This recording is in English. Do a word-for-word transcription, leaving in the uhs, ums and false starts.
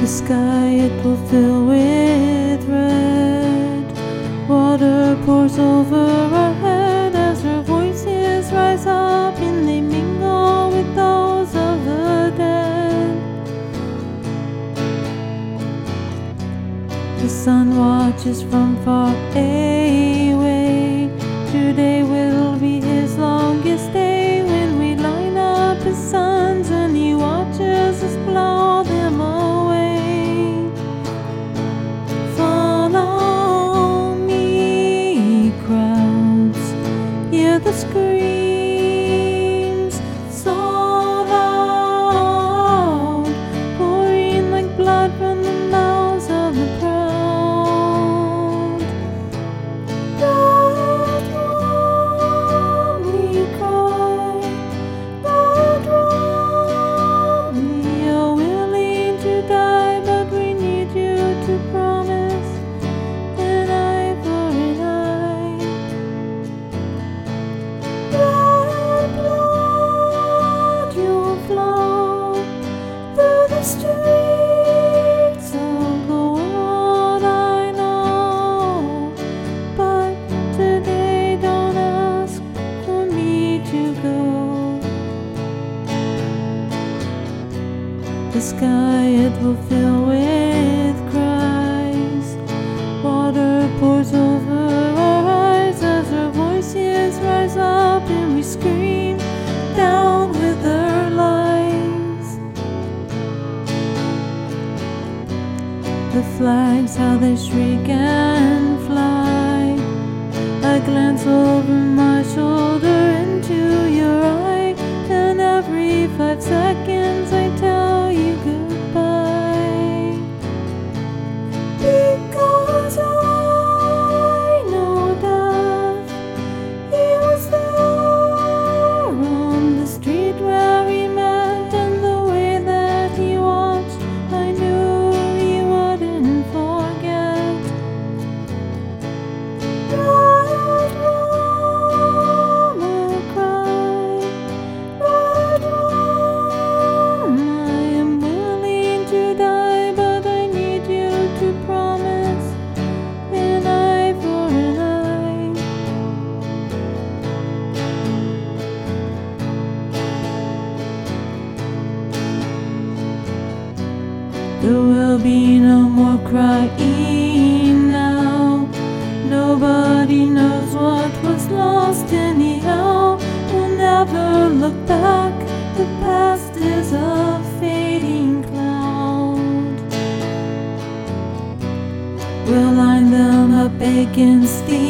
sky it will fill with red. Water pours over our head as our voices rise up and they mingle with those of the dead. The sun watches from far away. Today will be his longest day when we line up his sons and he watches us blow them away. Follow me, crowds, hear the screams so loud, pouring like blood from the mouths of the crowd. Streets of the world I know, but today don't ask for me to go. The sky it will fill with cries. Water pours over our eyes as our voices rise up and we scream down with our lies. The flags, how they shriek and fly. I glance over my shoulder into your eye, and every five seconds I tell you goodbye. Because I know death, he was there on the street where we met, and the way that he watched, I knew there will be no more crying now. Nobody knows what was lost anyhow. We'll never look back. The past is a fading cloud. We'll line them up against the